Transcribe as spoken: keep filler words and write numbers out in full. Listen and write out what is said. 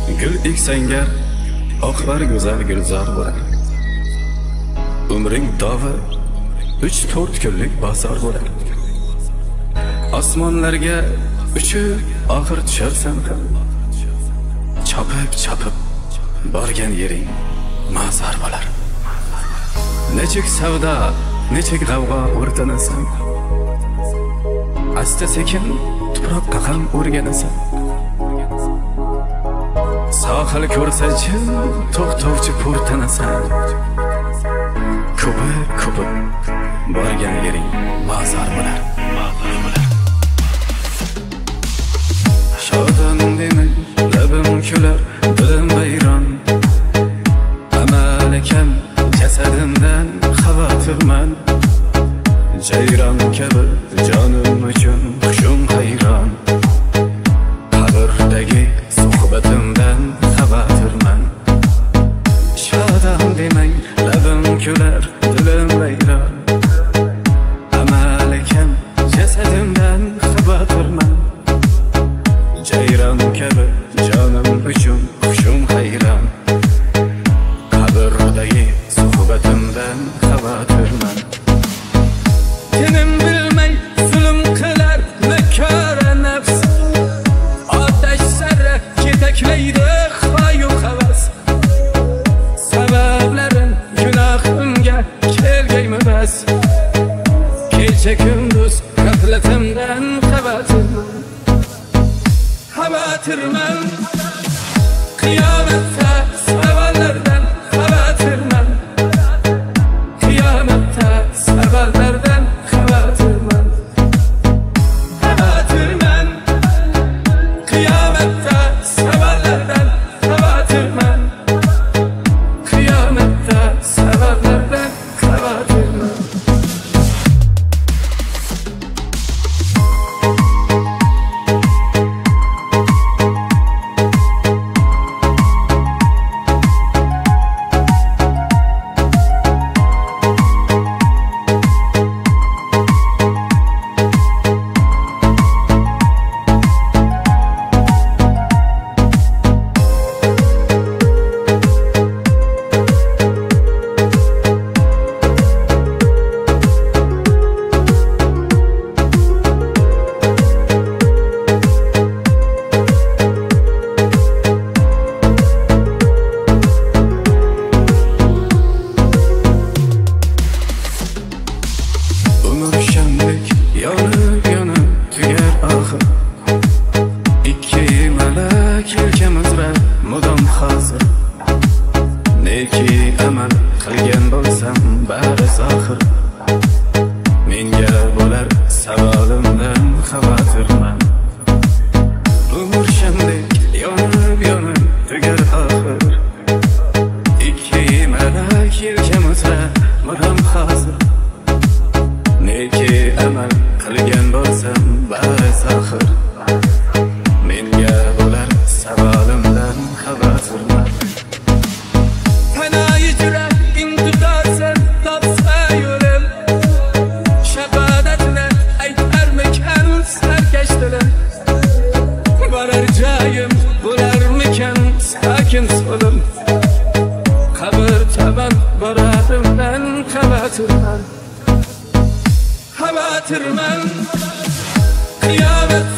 Gül eksangar oqlar go'zal gulzor bo'lar. Umring davi uch to'rt kunlik bozor bo'lar. Osmonlarga uchib oxir tusharsan ham. Chopib chopib borgan yering mazar bo'lar. Nechik savdo, nechik g'avg'o o'rtanasan. Asta sekin tuproqqa ham o'rganasan. Sohil ko'rsachi to'xtovchi po'rtanasan. Ko'pi ko'pi borgan yering mazar bo'lar. Shodon demay labim kular, dilim vayron. Amal ekan jasadimdan xavotirman. Jayron kabi jonim uchun hushim hayron. Qabrdagi suhbatimdan xavotirman. Shodon demay labim kular, dilim vayron. Amal ekan jasadimdan xavotirman. Jayron kabi jonim uchun hushim hayron. Qabrdagi suhbatimdan xavotirman. Tinim bilmay zulm qilar makara nafs. Otash sari ketaklaydi xoyu havas. Sabablarim gunohimga kelgaymi bas. Kecha kunduz g'aflatimdan xavotirman. Xavotirman. Qiyomatda savollardan xavotirman. Qiyomatda savollardan xavotirman. Xavotirman. Qiyomatda savollardan xavotirman. Qiyomatda savollardan xavotirman. Yonib yonib tugar oxir. Ikki malak yelkamizra mudom hozir. Neki amal qilgan bo'lsam bari zohir. Menga bo'lar savolimdan xavotirman. Umr shamdek yonib yonib tugar oxir. Ikki malak yelkamizra mudom hozir. Neki amal qilgan bo'lsam bari zohir. Menga bo'lar savolimdan xavotirman. Panoyi jurat intizorsan topsa yo'lim. Shahodatni aytarmikan sarkash dilim. Borar joyim bo'larmikan sakin so'lim. Qabr taban borarimdan xavotirman. Xavotirman. Qiyomat